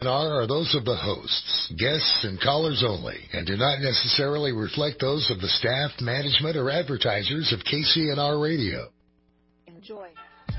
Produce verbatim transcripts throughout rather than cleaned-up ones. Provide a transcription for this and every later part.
are those of the hosts, guests, and callers only, and do not necessarily reflect those of the staff, management, or advertisers of K C N R Radio. Enjoy.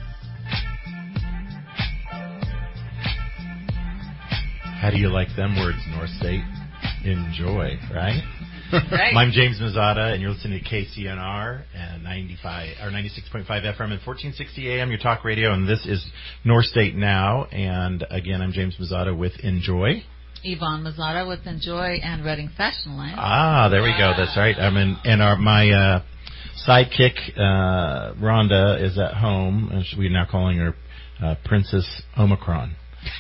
How do you like them words, North State? Enjoy, right? Right. I'm James Mazzata, and you're listening to K C N R and ninety-five or ninety-six point five F M and fourteen sixty A M, your talk radio, and this is North State Now. And again, I'm James Mazzata with Enjoy. Yvonne Mazzata with Enjoy and Reading Fashion Line. Ah, there we go. That's right. I'm in, and our my uh, sidekick uh, Rhonda is at home, and we're now calling her uh, Princess Omicron.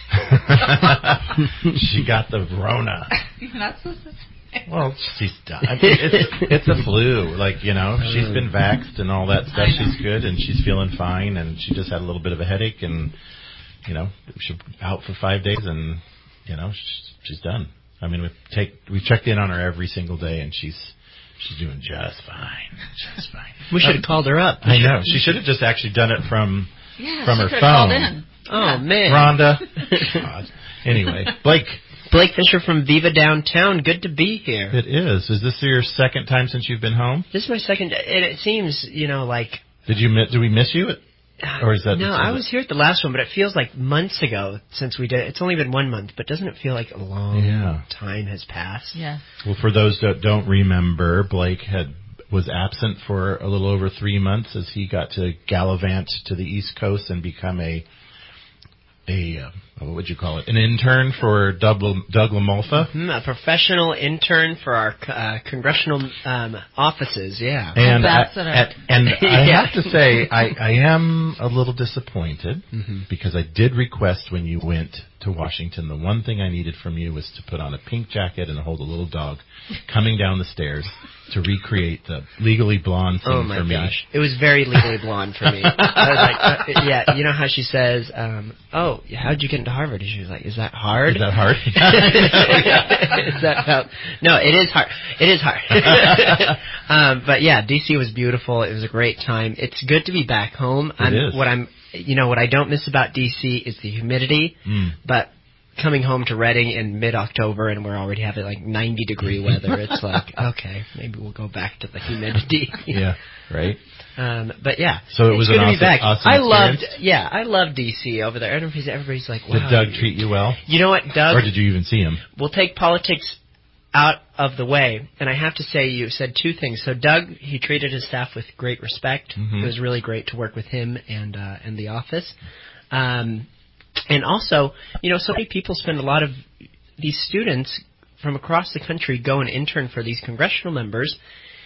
She got the Rona. You're not supposed to say. Well, she's done. I mean, it's, it's a flu. Like, you know, she's been vaxxed and all that stuff. She's good, and she's feeling fine, and she just had a little bit of a headache, and, you know, she's out for five days, and, you know, she's, she's done. I mean, we take we checked in on her every single day, and she's she's doing just fine. Just fine. We should have called her up. I know. She should have just actually done it from, yeah, from she her could have phone. Called in. Oh, yeah. man. Rhonda. God. Anyway, Blake. Blake Fisher from Viva Downtown. Good to be here. It is. Is this your second time since you've been home? This is my second, and it seems, you know, like... Did you miss, did we miss you? Or is that... No, I was here at the last one, but it feels like months ago since we did it. It's only been one month, but doesn't it feel like a long yeah. time has passed? Yeah. Well, for those that don't remember, Blake had was absent for a little over three months as he got to gallivant to the East Coast and become a... a uh, what would you call it? An intern for Doug, Doug LaMolfa? Mm-hmm, a professional intern for our uh, congressional um, offices, yeah. And, I, Ambassador. at, and I Yeah. have to say, I, I am a little disappointed mm-hmm. because I did request when you went to Washington, the one thing I needed from you was to put on a pink jacket and hold a little dog coming down the stairs to recreate the Legally Blonde scene oh my for me. gosh. It was very Legally Blonde for me. I was like, uh, yeah, you know how she says, um, oh, how'd you get into Harvard? And she was like, is that hard? Is that hard? Is that how, no, it is hard. It is hard. um, but yeah, D C was beautiful. It was a great time. It's good to be back home. It I'm, is. What I'm, you know, what I don't miss about D C is the humidity, mm. but coming home to Reading in mid-October and we're already having like ninety degree weather, it's like, okay, maybe we'll go back to the humidity. Yeah, right. Um, but yeah, so it was it's good an to be awesome, back. awesome I loved, experience? yeah, I love D C over there. Everybody's, everybody's like, wow. Did Doug treat you well? You know what, Doug? Or did you even see him? We'll take politics out of the way, and I have to say you said two things. So Doug, he treated his staff with great respect. Mm-hmm. It was really great to work with him and uh, and the office. Um, and also, you know, so many people spend a lot of these students from across the country go and intern for these congressional members,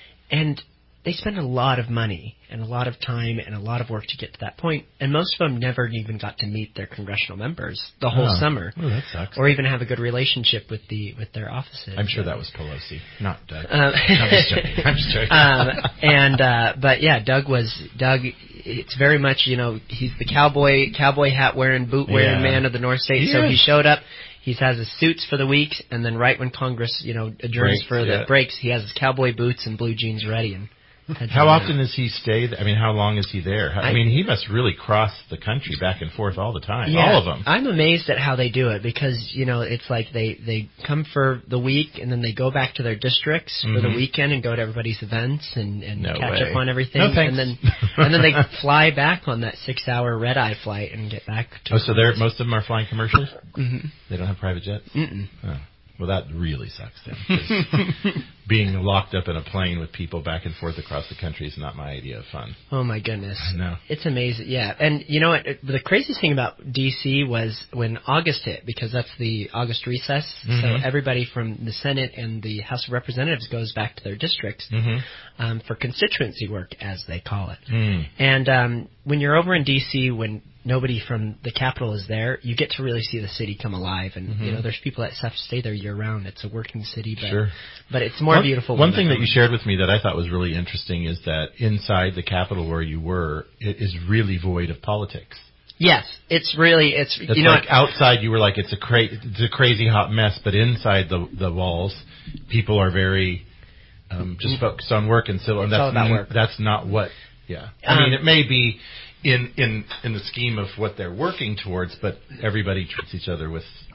and they spend a lot of money and a lot of time and a lot of work to get to that point, and most of them never even got to meet their congressional members the whole oh. summer, oh, that sucks. or even have a good relationship with the with their offices. I'm sure that was Pelosi, not Doug. Um, I'm just joking. I'm just joking. um, and uh, but yeah, Doug was Doug. It's very much, you know, he's the cowboy cowboy hat wearing, boot wearing Yeah. man of the North State. He so is. he showed up. He has his suits for the week, and then right when Congress, you know, adjourns Breaks, for the yeah. breaks, he has his cowboy boots and blue jeans ready. And how often does he stay? Th- I mean, how long is he there? How, I, I mean, he must really cross the country back and forth all the time. Yeah, all of them. I'm amazed at how they do it because, you know, it's like they, they come for the week and then they go back to their districts Mm-hmm. for the weekend and go to everybody's events and, and No catch way. up on everything. No, thanks. and then and then they fly back on that six-hour red-eye flight and get back to Oh, so they're, most of them are flying commercials? Mm-hmm. They don't have private jets? Mm-mm. Oh. Well, that really sucks then. 'cause being locked up in a plane with people back and forth across the country is not my idea of fun. Oh, my goodness. I know. It's amazing. Yeah. And you know what? The craziest thing about D C was when August hit, because that's the August recess. Mm-hmm. So everybody from the Senate and the House of Representatives goes back to their districts Mm-hmm. um, for constituency work, as they call it. Mm. And um, when you're over in D C, when nobody from the Capitol is there, you get to really see the city come alive. And, Mm-hmm. you know, there's people that have to stay there year-round. It's a working city, but, Sure. but it's more one, beautiful. One when thing they're that you shared with me that I thought was really interesting is that inside the Capitol where you were, it is really void of politics. Yes, it's really, it's, It's you know, like outside you were like, it's a, cra- it's a crazy hot mess, but inside the the walls, people are very um, just focused on work. And so and It's that's, all about n- work. that's not what, yeah. I Um, mean, it may be in, in, in the scheme of what they're working towards, but everybody treats each other with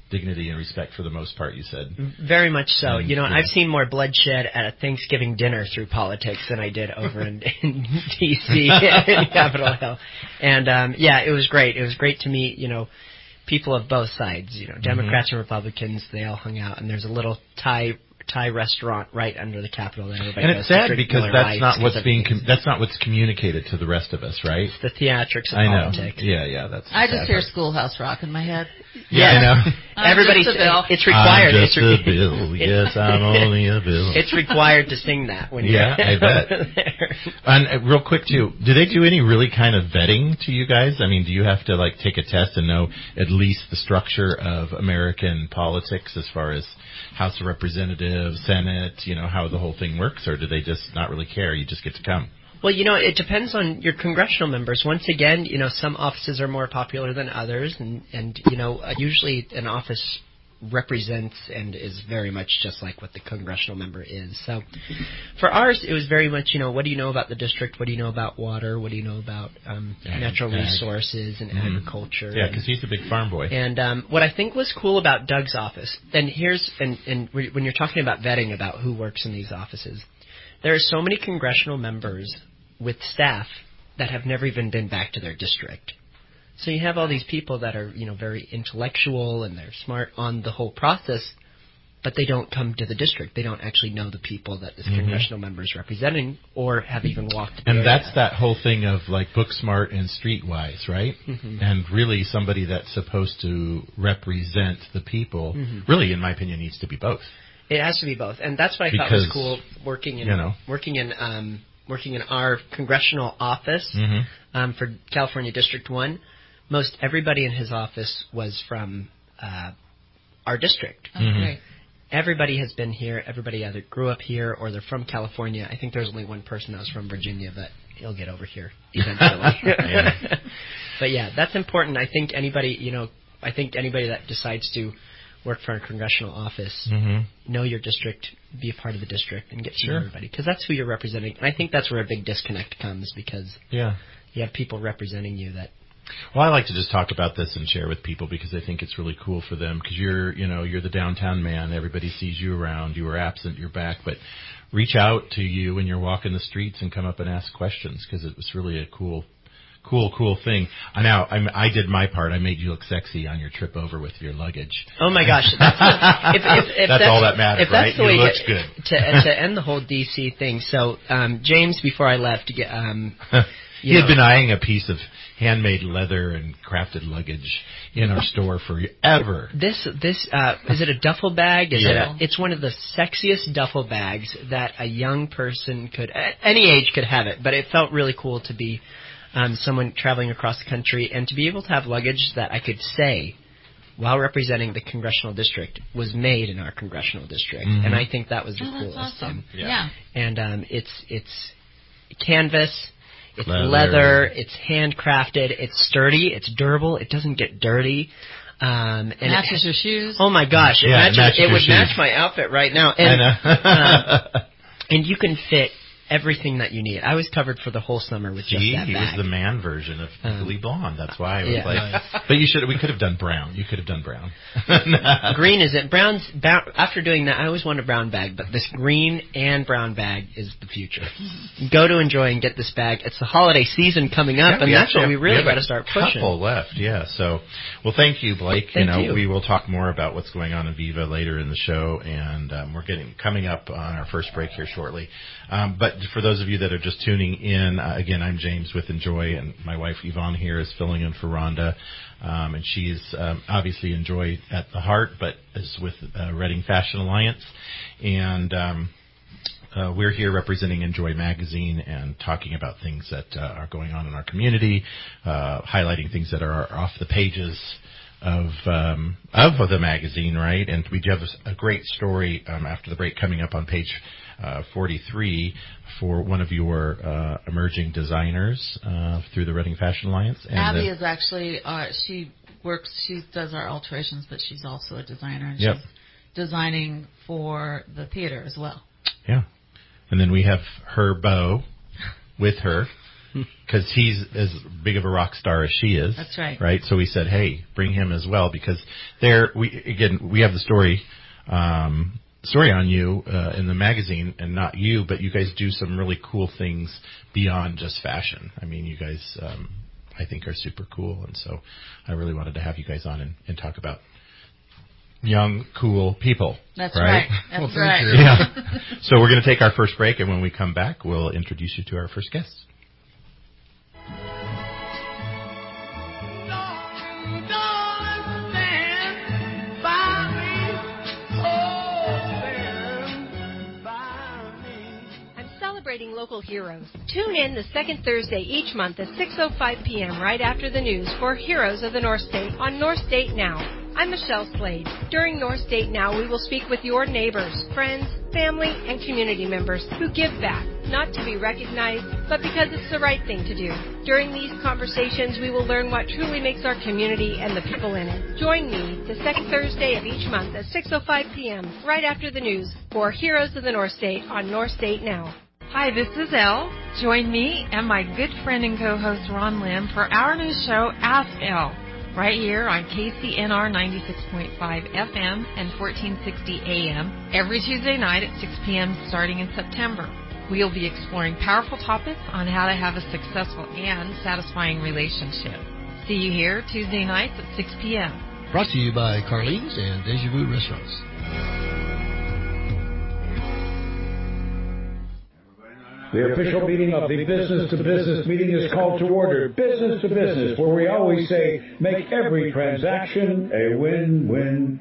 dignity and respect for the most part, you said. Very much so. And, you know, yeah. I've seen more bloodshed at a Thanksgiving dinner through politics than I did over in, in D C in Capitol Hill. And, um, yeah, it was great. It was great to meet, you know, people of both sides, you know, Democrats mm-hmm. and Republicans. They all hung out, and there's a little Thai Thai restaurant right under the Capitol that everybody and goes it's sad to drink because Miller that's Lights not what's being everything. com- that's not what's communicated to the rest of us, right? It's the theatrics of I know. politics. Yeah, yeah, that's. I the just sad hear part. Schoolhouse Rock in my head. Yeah, I know. Everybody, just a bill. it's required. I'm just it's re- a bill. Yes, I'm only a bill. It's required to sing that when Yeah, you're I bet. there. And uh, real quick too, do they do any really kind of vetting to you guys? I mean, do you have to like take a test and know at least the structure of American politics as far as House of Representatives, Senate, you know, how the whole thing works, or do they just not really care? You just get to come. Well, you know, it depends on your congressional members. Once again, you know, some offices are more popular than others, and, and you know, uh, usually an office represents and is very much just like what the congressional member is. So for ours, it was very much, you know, what do you know about the district? What do you know about water? What do you know about um, Ag, natural ag. resources and Mm-hmm. agriculture? Yeah, because he's a big farm boy. And um, what I think was cool about Doug's office, and here's, and, and when you're talking about vetting about who works in these offices, there are so many congressional members with staff that have never even been back to their district. So you have all these people that are, you know, very intellectual and they're smart on the whole process, but they don't come to the district. They don't actually know the people that this mm-hmm. congressional member is representing or have even walked the And area. that's that whole thing of like book smart and streetwise, right? Mm-hmm. And really somebody that's supposed to represent the people, mm-hmm. really, in my opinion, needs to be both. It has to be both. And that's what I because, thought was cool working in, you know, working in, um, working in our congressional office mm-hmm. um, for California District one. Most everybody in his office was from uh, our district. Oh, mm-hmm. great. Everybody has been here. Everybody either grew up here or they're from California. I think there's only one person that was from Virginia, but he'll get over here eventually. yeah. But yeah, that's important. I think anybody, you know, I think anybody that decides to work for a congressional office, mm-hmm. know your district, be a part of the district, and get to sure. know everybody. Because that's who you're representing. And I think that's where a big disconnect comes because yeah. you have people representing you that... Well, I like to just talk about this and share with people because I think it's really cool for them because you're, you know, you're the downtown man. Everybody sees you around. You were absent, you're back. But reach out to you when you're walking the streets and come up and ask questions because it was really a cool Cool, cool thing. I now I'm, I did my part. I made you look sexy on your trip over with your luggage. Oh my gosh, that's, if, if, if that's, that's all that matters, if that's right? The way you looked to, good. To, to end the whole D C thing. So um, James, before I left, um, he had know, been eyeing a piece of handmade leather and crafted luggage in our store forever. This this uh, is it a duffel bag? Is yeah. it a, it's one of the sexiest duffel bags that a young person could, at any age, could have it. But it felt really cool to be. Um, someone traveling across the country, and to be able to have luggage that I could say, while representing the congressional district, was made in our congressional district, mm-hmm. and I think that was the oh, coolest. That's awesome. And, yeah. yeah. And um, it's it's canvas, it's leather. leather, it's handcrafted, it's sturdy, it's durable, it doesn't get dirty. Um, and matches it, your shoes. Oh my gosh! It, yeah, matches, it, matches it would shoes. match my outfit right now. And, um, and you can fit everything that you need. I was covered for the whole summer with See, just that bag. he was the man version of Legally um, Blonde. That's why I was yeah. like, nice. But you should. We could have done brown. You could have done brown. Green is it? Brown's. Brown, after doing that, I always wanted a brown bag, but this green and brown bag is the future. Go to Enjoy and get this bag. It's the holiday season coming up, yeah, and that's what we really we got to start pushing. Couple left, yeah. So, well, thank you, Blake. Thank you know, you. we will talk more about what's going on in Viva later in the show, and um, we're getting coming up on our first break here shortly. Um, but for those of you that are just tuning in, uh, again, I'm James with Enjoy, and my wife Yvonne here is filling in for Rhonda, um, and she's um, obviously Enjoy at the heart, but is with uh, Reading Fashion Alliance, and um, uh, we're here representing Enjoy Magazine and talking about things that uh, are going on in our community, uh, highlighting things that are off the pages of um, of the magazine, right? And we do have a great story um, after the break coming up on page Uh, forty-three for one of your uh, emerging designers uh, through the Reading Fashion Alliance. And Abby the, is actually, uh, she works, she does our alterations, but she's also a designer, and yep. she's designing for the theater as well. Yeah. And then we have her beau with her. because he's as big of a rock star as she is. That's right. Right. So we said, hey, bring him as well, because there we again we have the story. Um, story on you uh, in the magazine, and not you, but you guys do some really cool things beyond just fashion. I mean, you guys, um, I think, are super cool, and so I really wanted to have you guys on and, and talk about young, cool people. That's right. right. That's well, thank right. you. Yeah. So we're going to take our first break, and when we come back, we'll introduce you to our first guest. Local heroes. Tune in the second Thursday each month at six oh five p.m. right after the news for Heroes of the North State on North State Now. I'm Michelle Slade. During North State Now, we will speak with your neighbors, friends, family, and community members who give back, not to be recognized, but because it's the right thing to do. During these conversations, we will learn what truly makes our community and the people in it. Join me the second Thursday of each month at six oh five p.m. right after the news for Heroes of the North State on North State Now. Hi, this is Elle. Join me and my good friend and co-host Ron Lim for our new show, Ask Elle, right here on K C N R ninety-six point five F M and fourteen sixty A M every Tuesday night at six p.m. starting in September. We'll be exploring powerful topics on how to have a successful and satisfying relationship. See you here Tuesday nights at six p.m. Brought to you by Carlene's and Deja Vu Restaurants. The official meeting of the Business to Business meeting is called to order. Business to Business, where we always say, make every transaction a win-win-win.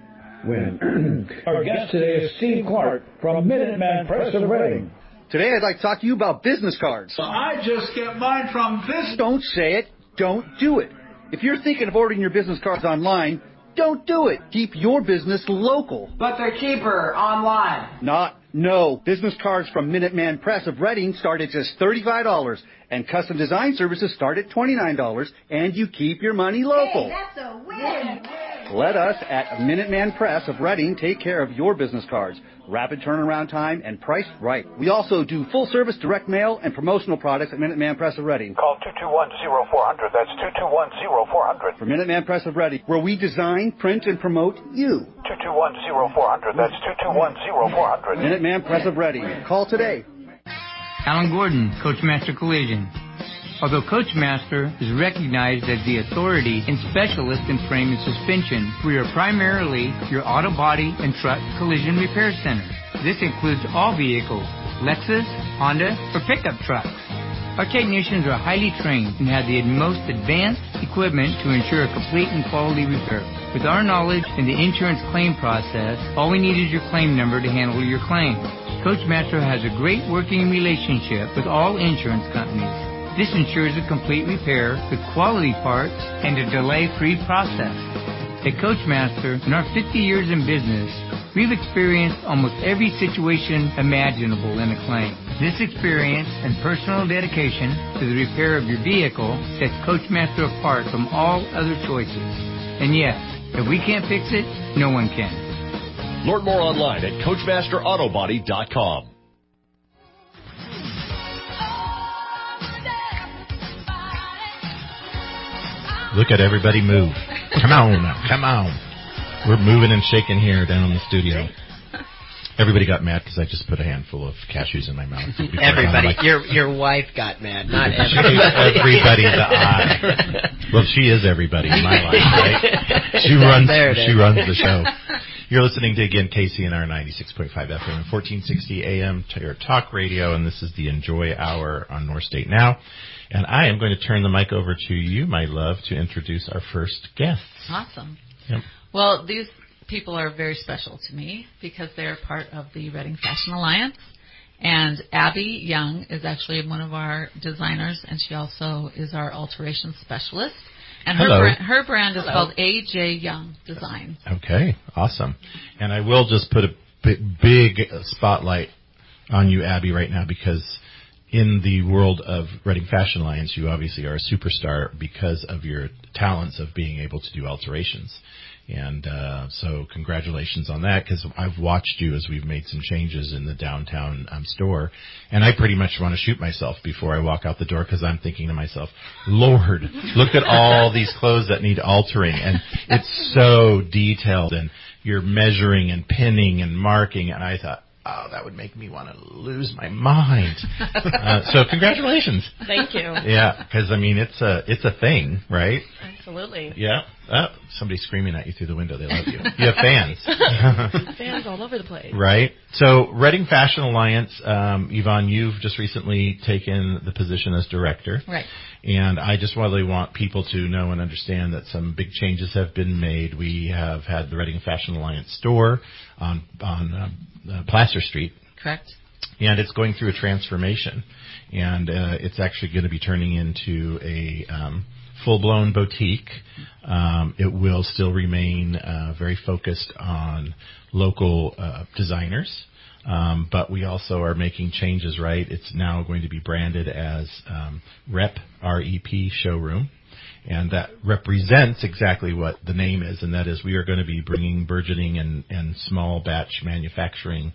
Our guest today is Steve Clark from Minuteman Press of Reading. Today I'd like to talk to you about business cards. I just get mine from this. Don't say it. Don't do it. If you're thinking of ordering your business cards online, don't do it. Keep your business local. But they're cheaper online. Not. No. Business cards from Minuteman Press of Reading start at just thirty-five dollars, and custom design services start at twenty-nine dollars, and you keep your money local. Hey, that's a win! Let us at Minuteman Press of Reading take care of your business cards. Rapid turnaround time and priced right. We also do full-service direct mail and promotional products at Minuteman Press of Reading. Call two two one, oh four hundred. That's two two one, oh four hundred. For Minuteman Press of Reading, where we design, print, and promote you. two two one, oh four hundred. That's two two one, oh four hundred. Minuteman Press of Reading. Call today. Alan Gordon, Coachmaster Collision. Although Coachmaster is recognized as the authority and specialist in frame and suspension, we are primarily your auto body and truck collision repair center. This includes all vehicles, Lexus, Honda, or pickup trucks. Our technicians are highly trained and have the most advanced equipment to ensure a complete and quality repair. With our knowledge in the insurance claim process, all we need is your claim number to handle your claim. Coachmaster has a great working relationship with all insurance companies. This ensures a complete repair with quality parts and a delay-free process. At Coachmaster, in our fifty years in business, we've experienced almost every situation imaginable in a claim. This experience and personal dedication to the repair of your vehicle sets Coachmaster apart from all other choices. And yes, if we can't fix it, no one can. Learn more online at Coachmaster Auto Body dot com. Look at everybody move. Come on now. Come on. We're moving and shaking here down in the studio. Everybody got mad because I just put a handful of cashews in my mouth. Everybody. Like, your your wife got mad, not everybody. Everybody to I. Well, she is everybody in my life, right? She runs She runs the show. You're listening to, again, K C N R ninety-six point five F M and fourteen sixty A M to your talk radio, and this is the Enjoy Hour on North State Now. And I am going to turn the mic over to you, my love, to introduce our first guests. Awesome. Yep. Well, these people are very special to me because they're part of the Reading Fashion Alliance. And Abby Young is actually one of our designers, and she also is our alteration specialist. And her, brand, her brand is Hello. called A J Young Designs. Okay, awesome. And I will just put a big, big spotlight on you, Abby, right now, because in the world of Reading Fashion Alliance, you obviously are a superstar because of your talents of being able to do alterations. And uh, so congratulations on that, because I've watched you as we've made some changes in the downtown um, store, and I pretty much want to shoot myself before I walk out the door, because I'm thinking to myself, Lord, look at all these clothes that need altering, and it's so detailed, and you're measuring and pinning and marking, and I thought, oh, that would make me want to lose my mind. uh, so congratulations. Thank you. Yeah, because, I mean, it's a it's a thing, right? Absolutely. Yeah. Oh, somebody's screaming at you through the window. They love you. You have fans. Fans all over the place. Right. So Reading Fashion Alliance, um, Yvonne, you've just recently taken the position as director. Right. And I just really want people to know and understand that some big changes have been made. We have had the Reading Fashion Alliance store on on uh, uh, Placer Street. Correct. And it's going through a transformation. And uh, it's actually going to be turning into a um, full-blown boutique. Um, it will still remain uh, very focused on local uh, designers. Um, but we also are making changes, right? It's now going to be branded as um, Rep, R E P Showroom. And that represents exactly what the name is, and that is we are going to be bringing burgeoning and, and small batch manufacturing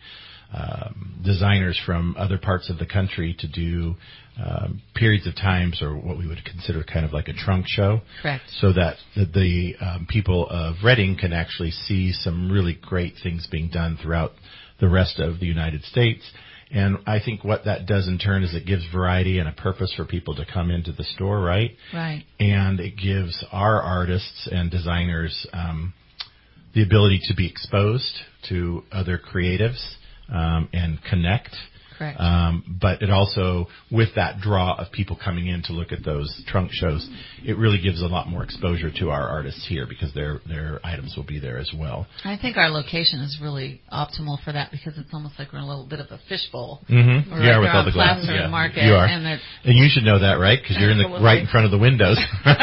um, designers from other parts of the country to do um, periods of times, or what we would consider kind of like a trunk show. Correct. So that the, the um, people of Reading can actually see some really great things being done throughout the rest of the United States. And I think what that does in turn is it gives variety and a purpose for people to come into the store, right? Right. And it gives our artists and designers um, the ability to be exposed to other creatives um, and connect. Correct. Um, but it also, with that draw of people coming in to look at those trunk shows, it really gives a lot more exposure to our artists here, because their their items will be there as well. I think our location is really optimal for that, because it's almost like we're in a little bit of a fishbowl. Mm-hmm. We're You right are with all the glass. Placer Yeah, Market, you are. And, and you should know that, right? Because you're in the right in front of the windows.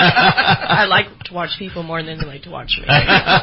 I like to watch people more than they like to watch me.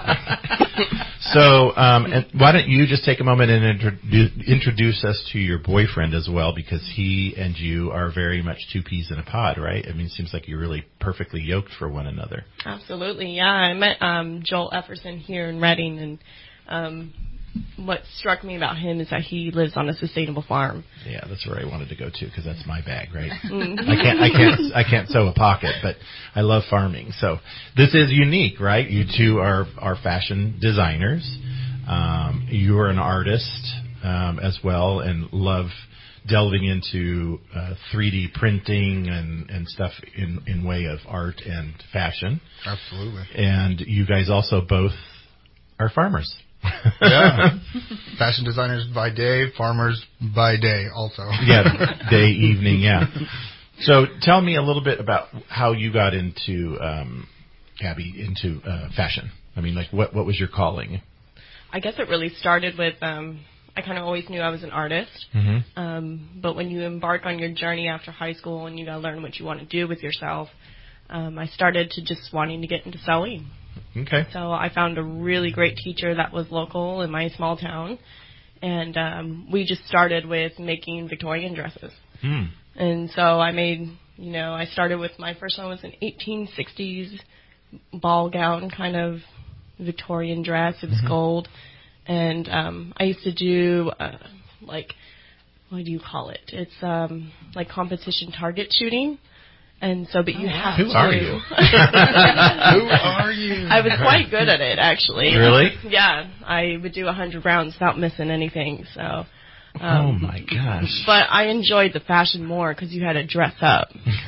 So, um, and why don't you just take a moment and introduce, introduce us to your boyfriend as well, because he and you are very much two peas in a pod, right? I mean, it seems like you're really perfectly yoked for one another. Absolutely, yeah. I met um, Joel Efferson here in Reading, and um, what struck me about him is that he lives on a sustainable farm. Yeah, that's where I wanted to go to, because that's my bag, right? Mm-hmm. I can't, I can't, I can't sew a pocket, but I love farming. So this is unique, right? You two are are fashion designers. Um, you're an artist um, as well, and love delving into uh, three D printing and, and stuff in, in way of art and fashion. Absolutely. And you guys also both are farmers. Yeah. Fashion designers by day, farmers by day also. Yeah, day, evening, yeah. So tell me a little bit about how you got into, um, Abby, into uh, fashion. I mean, like, what, what was your calling? I guess it really started with, um, I kind of always knew I was an artist. Mm-hmm. Um, but when you embark on your journey after high school and you got to learn what you want to do with yourself, um, I started to just wanting to get into sewing. Okay. So I found a really great teacher that was local in my small town, and um, we just started with making Victorian dresses. Hmm. And so I made, you know, I started with my first one was an eighteen sixties ball gown kind of Victorian dress. It was Mm-hmm. gold, and um, I used to do uh, like, what do you call it? It's um, like competition target shooting. And so, but you oh, have Who to. Who are you? Who are you? I was quite good at it, actually. Really? Yeah. I would do a hundred rounds without missing anything, so. Um, oh, my gosh. But I enjoyed the fashion more because you had to dress up.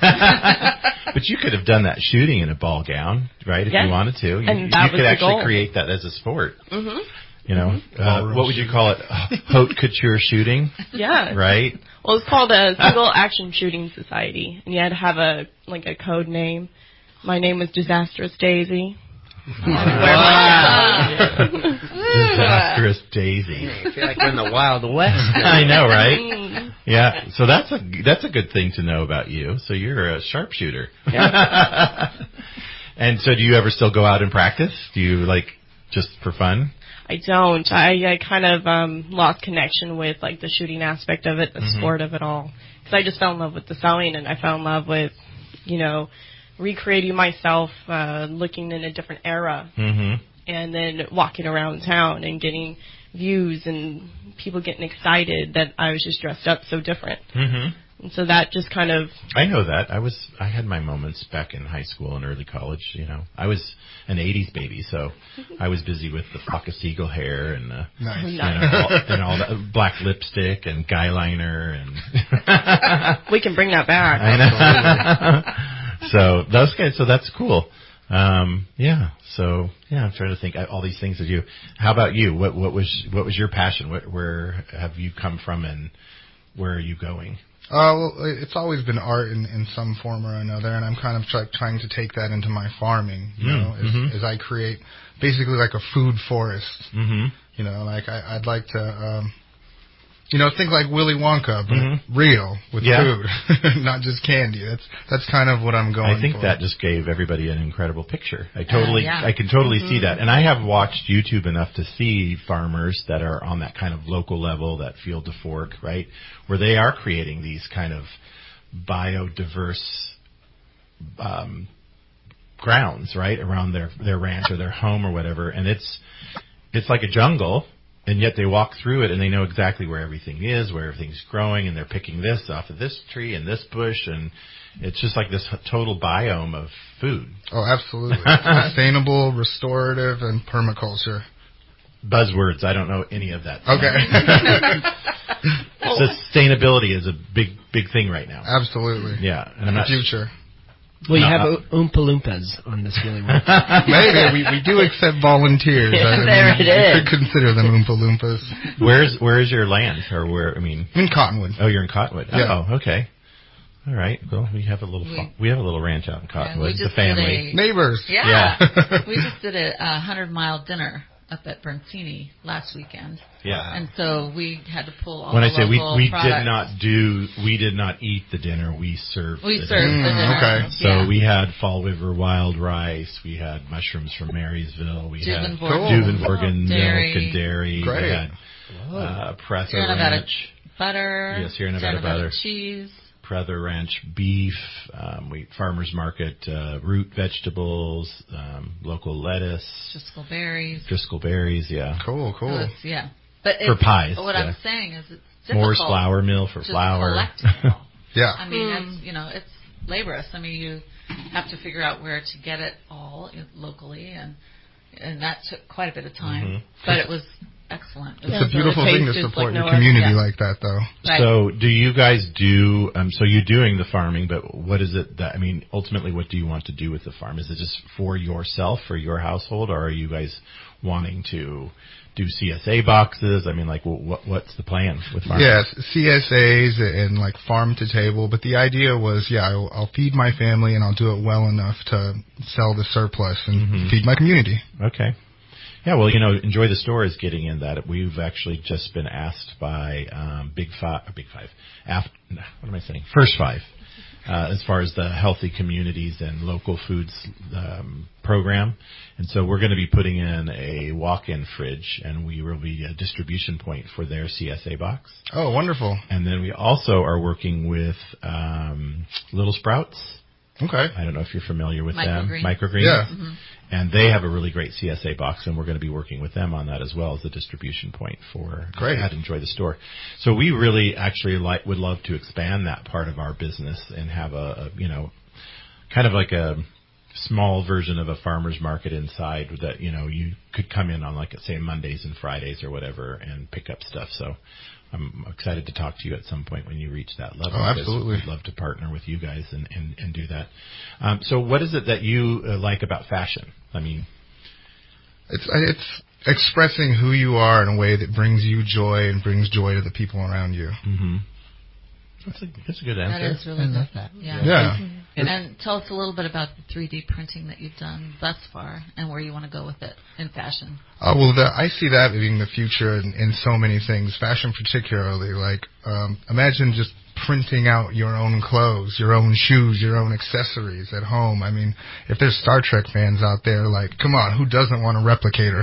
But you could have done that shooting in a ball gown, right, if yeah. you wanted to. You, And that you was could the actually goal. create that as a sport. Mm-hmm. You know, Mm-hmm. uh, what would you call it? Haute couture shooting? Yeah. Right? Well, it's called a Single Action Shooting Society, and you had to have a like a code name. My name was Disastrous Daisy. Wow. Disastrous Daisy. I feel like we're in the Wild West. I know, right? Mm. Yeah. So that's a that's a good thing to know about you. So you're a sharpshooter. Yeah. And so, do you ever still go out and practice? Do you like just for fun? I don't. I, I kind of um, lost connection with like the shooting aspect of it, the Mm-hmm. sport of it all. Because I just fell in love with the sewing, and I fell in love with, you know, recreating myself, uh, looking in a different era. Mm-hmm. and then walking around town and getting views and people getting excited that I was just dressed up so different. Mm-hmm. And so that just kind of... I know that. I was. I had my moments back in high school and early college, you know. I was an eighties baby, so I was busy with the flock of seagull hair and, uh, nice. you know, all, and all the black lipstick and guy liner. And we can bring that back. I know. So, those guys, so that's cool. Um, yeah. So, yeah, I'm trying to think all these things that you... How about you? What, what was what was your passion? What, where have you come from and where are you going? Uh, well, it's always been art in, in some form or another, and I'm kind of try, trying to take that into my farming, you mm, know, as, mm-hmm. as I create basically like a food forest. Mm-hmm. You know, like I, I'd like to, um, you know, think like Willy Wonka, but mm-hmm. real with yeah. food, not just candy. That's that's kind of what I'm going for. I think for. that just gave everybody an incredible picture. I totally, uh, yeah. I can totally mm-hmm. see that. And I have watched YouTube enough to see farmers that are on that kind of local level, that field to fork, right, where they are creating these kind of biodiverse um, grounds, right, around their their ranch or their home or whatever, and it's it's like a jungle, and yet they walk through it and they know exactly where everything is, where everything's growing, and they're picking this off of this tree and this bush, and it's just like this total biome of food. Oh, absolutely. Sustainable, restorative, and permaculture. Buzzwords. I don't know any of that. Okay. Sustainability is a big, big thing right now. Absolutely. Yeah, and I'm not future. Well, you no, have uh, Oompa Loompas on this really well. Maybe we we do accept volunteers. I there mean, it is. We could consider them Oompa Loompas. Where's where is your land, or where? I mean, in Cottonwood. Oh, you're in Cottonwood. Yeah. Oh, okay. All right. Well, we have a little we, we have a little ranch out in Cottonwood. Yeah, the family a, neighbors. Yeah. yeah. We just did a, a hundred mile dinner up at Berncini last weekend. Yeah. And so we had to pull all when the I say we we products. did not do we did not eat the dinner, we served we the served dinner. the dinner. Mm, okay. So yeah. we had Fall River wild rice, we had mushrooms from Marysville, we had Juvenborgen Juvenborgen dairy. milk and dairy, Great. we had uh Prather Sierra Nevada Ranch butter. Yes, Sierra Nevada, Sierra Nevada butter. cheese. Prather Ranch beef, um, we farmers market uh, root vegetables, um, local lettuce, Driscoll berries. Driscoll berries, yeah. Cool, cool. So it's, yeah, but for it's, pies. What yeah. I'm saying is it's difficult. Moore's flour mill for to flour. collect it all. Yeah. I mean, Mm. that's, you know, it's laborious. I mean, you have to figure out where to get it all locally, and and that took quite a bit of time, Mm-hmm. but it was excellent. It It's was a beautiful the thing to taste is support like your no community other. Yeah. like that, though. Right. So do you guys do, um, so you're doing the farming, but what is it that, I mean, ultimately what do you want to do with the farm? Is it just for yourself, for your household, or are you guys wanting to do C S A boxes? I mean, like, what what's the plan with farming? Yes, C S As and like farm to table. But the idea was, yeah, I'll, I'll feed my family and I'll do it well enough to sell the surplus and Mm-hmm. feed my community. Okay. Yeah, well, you know, Enjoy the Store is getting in that. We've actually just been asked by um, Big Five, or Big Five, after, what am I saying? First Five, uh, as far as the healthy communities and local foods um, program. And so we're going to be putting in a walk-in fridge, and we will be a distribution point for their C S A box. Oh, wonderful. And then we also are working with um, Little Sprouts. Okay. I don't know if you're familiar with Microgreens. them. Microgreens. Yeah. Mm-hmm. And they have a really great C S A box, and we're going to be working with them on that as well as a distribution point for Great. at Enjoy the Store. So we really actually like would love to expand that part of our business and have a, a you know, kind of like a small version of a farmer's market inside that, you know, you could come in on, like, say, Mondays and Fridays or whatever and pick up stuff. So I'm excited to talk to you at some point when you reach that level. Oh, absolutely. I'd love to partner with you guys and, and, and do that. Um, so what is it that you uh, like about fashion? I mean, It's it's expressing who you are in a way that brings you joy and brings joy to the people around you. mm-hmm. That's a, that's a good answer. That is really I good. love that. Yeah. Yeah. And, and tell us a little bit about the three D printing that you've done thus far and where you want to go with it in fashion. Oh, well, the, I see that being the future in, in so many things, fashion particularly. Like, um, imagine just printing out your own clothes, your own shoes, your own accessories at home. I mean, if there's Star Trek fans out there, like, come on, who doesn't want a replicator?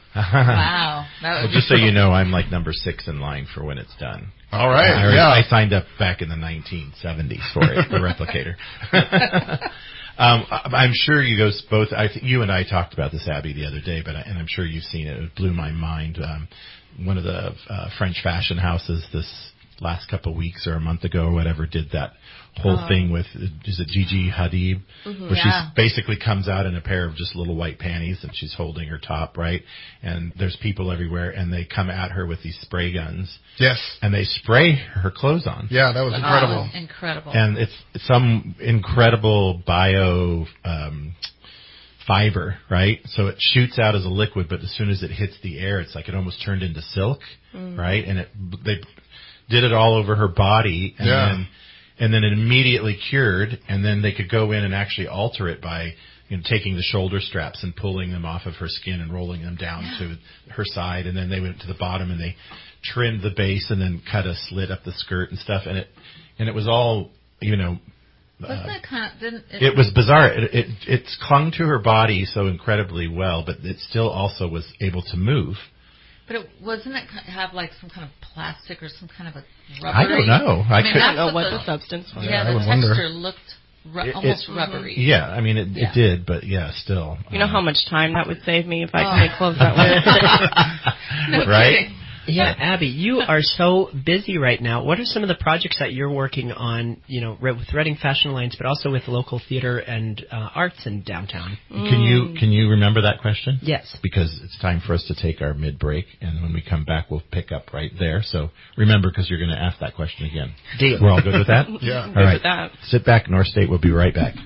Wow. That Well, would just be so you cool. know, I'm like number six in line for when it's done. All right, I, already- yeah. I signed up back in the nineteen seventies for it, the replicator. Um, I'm sure you guys both. I think you and I talked about this, Abby, the other day, but I, and I'm sure you've seen it. It blew my mind. Um, one of the uh, French fashion houses this last couple of weeks or a month ago or whatever did that whole uh, thing with is it Gigi Hadid, mm-hmm, where yeah. she basically comes out in a pair of just little white panties and she's holding her top, right? And there's people everywhere and they come at her with these spray guns. Yes. And they spray her clothes on. Yeah, that was incredible. Oh, incredible. And it's some incredible bio um, fiber, right? So it shoots out as a liquid, but as soon as it hits the air, it's like it almost turned into silk, mm. right? And it they did it all over her body, and yeah. then and then it immediately cured, and then they could go in and actually alter it by you know taking the shoulder straps and pulling them off of her skin and rolling them down yeah. to her side, and then they went to the bottom and they trimmed the base and then cut a slit up the skirt and stuff, and it and it was all you know. Wasn't uh, it kind of, didn't it, it was bizarre. It, it it's clung to her body so incredibly well, but it still also was able to move. But it, wasn't it have like some kind of plastic or some kind of a rubbery? I don't know. I, I mean, I don't know what the, the substance was. Yeah, yeah the I texture wonder. looked ru- it, almost it, rubbery. Yeah, I mean, it, yeah. it did, but yeah, still. You know um, how much time that would save me if I could make clothes that way? No right? kidding. Yeah, Abby, you are so busy right now. What are some of the projects that you're working on, you know, with Reading Fashion Alliance, but also with local theater and uh, arts in downtown? Can you can you remember that question? Yes. Because it's time for us to take our mid-break, and when we come back, we'll pick up right there. So remember, because you're going to ask that question again. Deal. We're all good with that? Yeah. All good right. with that. Sit back, North State. We'll be right back.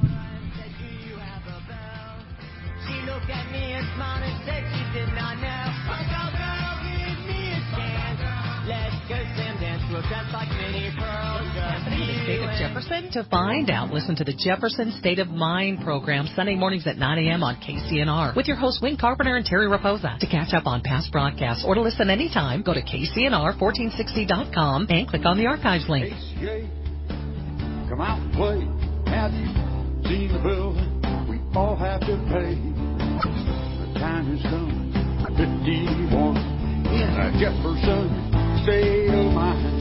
State of Jefferson to find out. Listen to the Jefferson State of Mind program Sunday mornings at nine a.m. on K C N R with your hosts Wayne Carpenter and Terry Raposa. To catch up on past broadcasts or to listen anytime, go to K C N R fourteen sixty dot com and click on the archives link. K C A, come out and play. Have you seen the building we all have to pay? The time has come, fifty-one, in Jefferson State of Mind.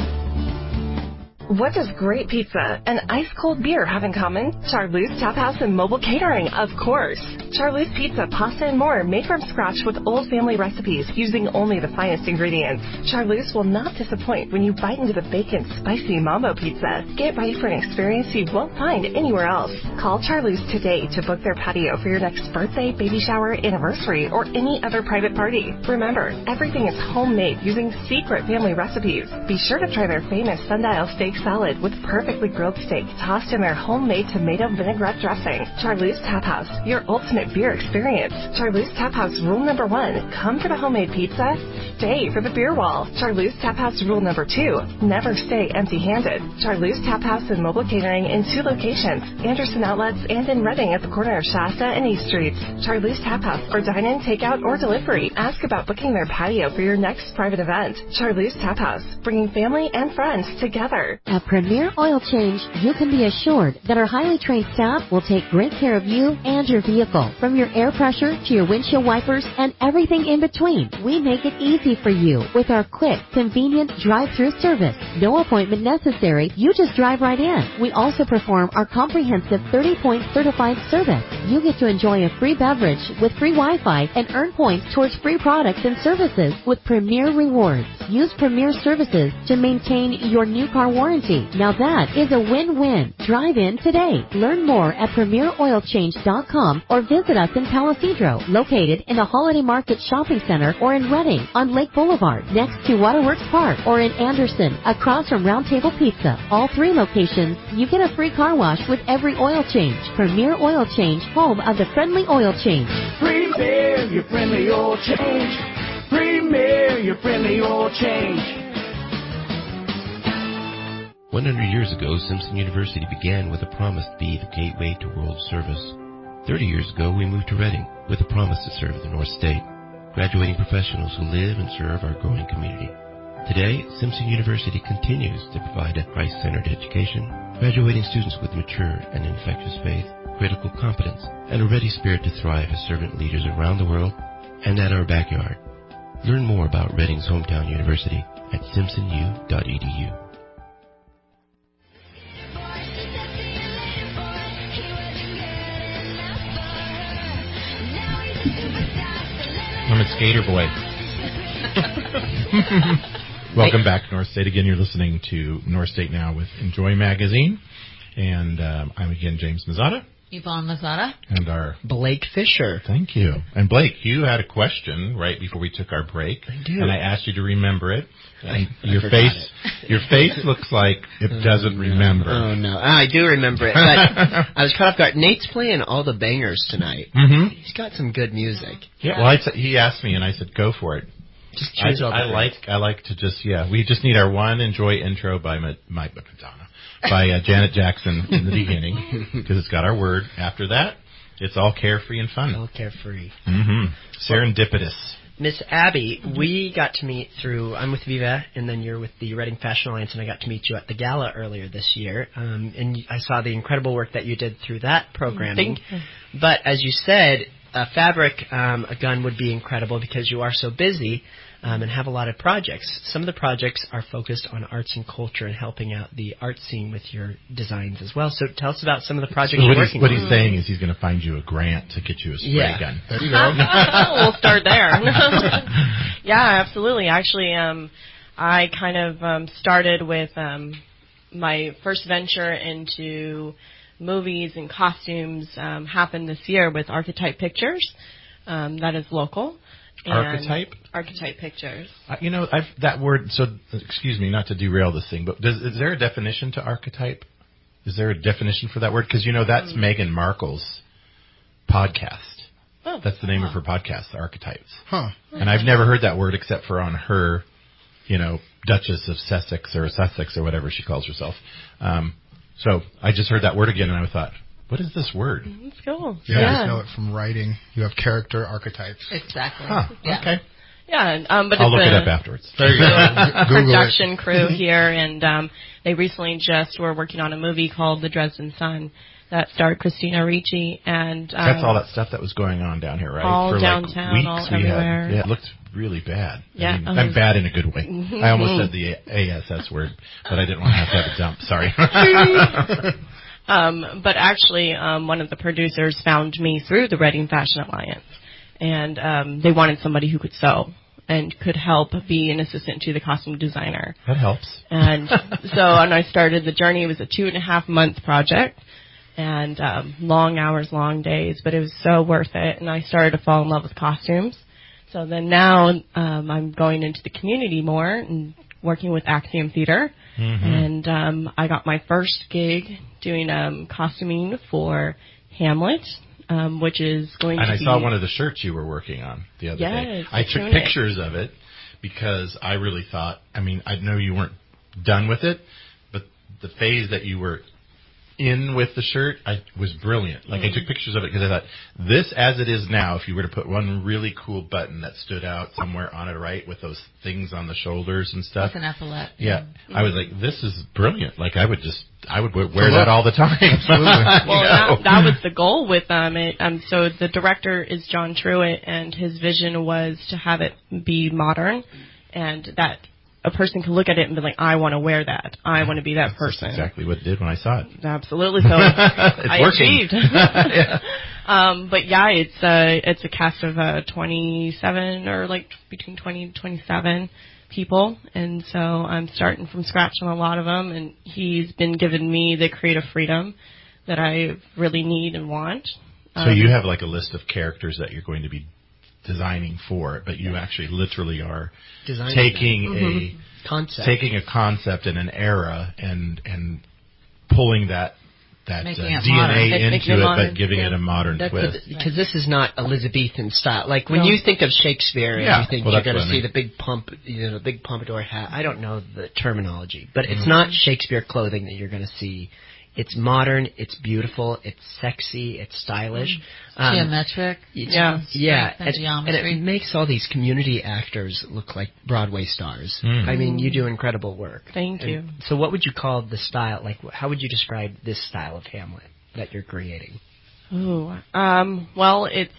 What does great pizza and ice-cold beer have in common? Charlie's Tap House and mobile catering, of course. Charlie's Pizza, pasta, and more made from scratch with old family recipes using only the finest ingredients. Charlie's will not disappoint when you bite into the bacon, spicy mambo pizza. Get ready for an experience you won't find anywhere else. Call Charlie's today to book their patio for your next birthday, baby shower, anniversary, or any other private party. Remember, everything is homemade using secret family recipes. Be sure to try their famous sundial steak salad with perfectly grilled steak tossed in their homemade tomato vinaigrette dressing. Charlie's Tap House, your ultimate beer experience. Charlie's Tap House rule number one, come for the homemade pizza, stay for the beer wall. Charlie's Tap House rule number two, never stay empty-handed. Charlie's Tap House and mobile catering in two locations, Anderson Outlets and in Reading at the corner of Shasta and East Streets. Charlie's Tap House for dine-in, takeout, or delivery. Ask about booking their patio for your next private event. Charlie's Tap House, bringing family and friends together. At Premier Oil Change, you can be assured that our highly trained staff will take great care of you and your vehicle. From your air pressure to your windshield wipers and everything in between, we make it easy for you with our quick, convenient drive-through service. No appointment necessary. You just drive right in. We also perform our comprehensive thirty-point certified service. You get to enjoy a free beverage with free Wi-Fi and earn points towards free products and services with Premier Rewards. Use Premier services to maintain your new car warranty. Now that is a win-win. Drive in today. Learn more at premier oil change dot com or visit us in Palisadro, located in the Holiday Market Shopping Center, or in Reading on Lake Boulevard, next to Waterworks Park, or in Anderson, across from Round Table Pizza. All three locations, you get a free car wash with every oil change. Premier Oil Change, home of the friendly oil change. Premier, your friendly oil change. Premier, your friendly oil change. one hundred years ago, Simpson University began with a promise to be the gateway to world service. thirty years ago, we moved to Reading with a promise to serve the North State, graduating professionals who live and serve our growing community. Today, Simpson University continues to provide a Christ-centered education, graduating students with mature and infectious faith, critical competence, and a ready spirit to thrive as servant leaders around the world and at our backyard. Learn more about Reading's hometown university at simpson u dot e d u. I'm a skater boy. Welcome back, North State. Again, you're listening to North State Now with Enjoy Magazine. And um, I'm again James Mazzata. Yvonne Mazzata. And our Blake Fisher. Thank you. And Blake, you had a question right before we took our break. I do. And I asked you to remember it. And I your forgot face it. your face looks like it doesn't remember. Oh, no. I do remember it. But I was caught off guard. Nate's playing all the bangers tonight. Mm-hmm. He's got some good music. Yeah, well, I said, he asked me, and I said, go for it. Just choose I, all the I like I like to just, yeah, we just need our one Enjoy intro by Ma- my, Madonna, by uh, Janet Jackson in the beginning, because it's got our word. After that, it's all carefree and fun. All carefree. Mm-hmm. Serendipitous. Miss Abby, we got to meet through, I'm with Viva, and then you're with the Reading Fashion Alliance, and I got to meet you at the gala earlier this year. Um, and I saw the incredible work that you did through that programming. Thank you. But as you said, a fabric, um, a gun would be incredible because you are so busy um, and have a lot of projects. Some of the projects are focused on arts and culture and helping out the art scene with your designs as well. So tell us about some of the projects So you're what working he's, what on. he's saying is he's going to find you a grant to get you a spray Yeah. gun. There you go. We'll start there. Yeah, absolutely. Actually, um, I kind of um, started with um, my first venture into movies and costumes um, happened this year with Archetype Pictures. Um, that is local. And Archetype? Archetype Pictures. Uh, you know, I've, that word, so, excuse me, not to derail this thing, but does, is there a definition to archetype? Is there a definition for that word? Because, you know, that's mm. Meghan Markle's podcast. Oh. That's the name huh. of her podcast, The Archetypes. Huh. And I've never heard that word except for on her, you know, Duchess of Sussex or Sussex or whatever she calls herself. Um, so I just heard that word again and I thought, what is this word? That's cool. Yeah, yeah. I just know it from writing. You have character archetypes. Exactly. Huh. Yeah. Okay. Yeah, um, but I'll it's look a, it up afterwards. There you go. Google production it. crew here, and um, they recently just were working on a movie called The Dresden Sun that starred Christina Ricci, and um, that's all that stuff that was going on down here, right? All For downtown, like weeks all we everywhere. had. Yeah, it looked really bad. Yeah, I mean, oh, I'm bad in a good way. I almost said the A S S word, but I didn't want to have to have a dump. Sorry. um, but actually, um, one of the producers found me through the Reading Fashion Alliance, and um, they wanted somebody who could sew and could help be an assistant to the costume designer. That helps. And so when I started the journey, it was a two and a half month project and um, long hours, long days, but it was so worth it. And I started to fall in love with costumes. So then now um, I'm going into the community more and working with Axiom Theater. Mm-hmm. And um, I got my first gig doing um, costuming for Hamlet. Um, which is going and to I be... saw one of the shirts you were working on the other yes, day. I took tunic. pictures of it because I really thought, I mean, I know you weren't done with it, but the phase that you were in with the shirt I was brilliant. Like, mm-hmm. I took pictures of it because I thought, this as it is now, if you were to put one really cool button that stood out somewhere on it, right, with those things on the shoulders and stuff. Like an epaulette. Yeah. Mm-hmm. I was like, this is brilliant. Like, I would just, I would wear that all the time. Absolutely. Well, know? that, that was the goal with um, it. Um, so the director is John Truitt, and his vision was to have it be modern, and that a person can look at it and be like, I want to wear that. I want to be that That's person. exactly what it did when I saw it. Absolutely. So I working. achieved. yeah. um, but yeah, it's uh, it's a cast of uh, twenty-seven or like between twenty and twenty-seven people, and so I'm starting from scratch on a lot of them. And he's been giving me the creative freedom that I really need and want. So um, you have like a list of characters that you're going to be designing for it, but you actually literally are Designing taking mm-hmm. a concept, taking a concept in an era and and pulling that that uh, D N A modern. into it, modern. but giving yeah. it a modern That's twist. Because this is not Elizabethan style. Like when No. you think of Shakespeare and Yeah. you think Well, you're that's going to what I see mean. the big pump, you know, big pompadour hat. I don't know the terminology, but it's Mm-hmm. not Shakespeare clothing that you're going to see. It's modern, it's beautiful, it's sexy, it's stylish. Um, Geometric. It's, Yeah. yeah, and and, geometry. and it makes all these community actors look like Broadway stars. Mm. I mean, you do incredible work. Thank And you. So what would you call the style? Like, how would you describe this style of Hamlet that you're creating? Ooh, um, well, it's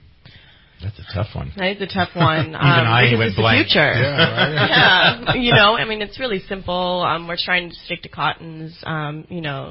That's a tough one. It's a tough one. Even um, I because went it's blank. the future. Yeah, right. yeah, you know, I mean, it's really simple. Um, we're trying to stick to cottons. Um, you know,